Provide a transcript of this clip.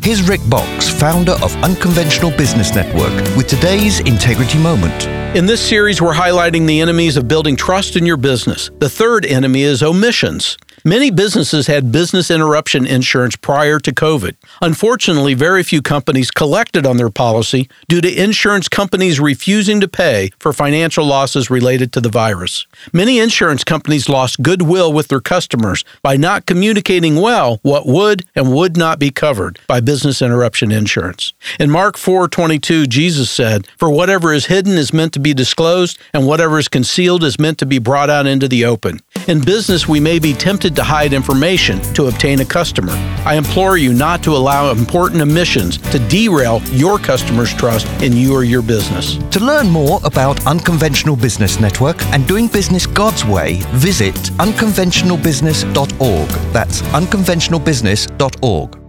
Here's Rick Box, founder of Unconventional Business Network, with today's Integrity Moment. In this series, we're highlighting the enemies of building trust in your business. The third enemy is omissions. Many businesses had business interruption insurance prior to COVID. Unfortunately, very few companies collected on their policy due to insurance companies refusing to pay for financial losses related to the virus. Many insurance companies lost goodwill with their customers by not communicating well what would and would not be covered by business interruption insurance. In Mark 4:22, Jesus said, "For whatever is hidden is meant to be disclosed, and whatever is concealed is meant to be brought out into the open." In business, we may be tempted to hide information to obtain a customer. I implore you not to allow important omissions to derail your customers' trust in you or your business. To learn more about Unconventional Business Network and doing business God's way, visit unconventionalbusiness.org. That's unconventionalbusiness.org.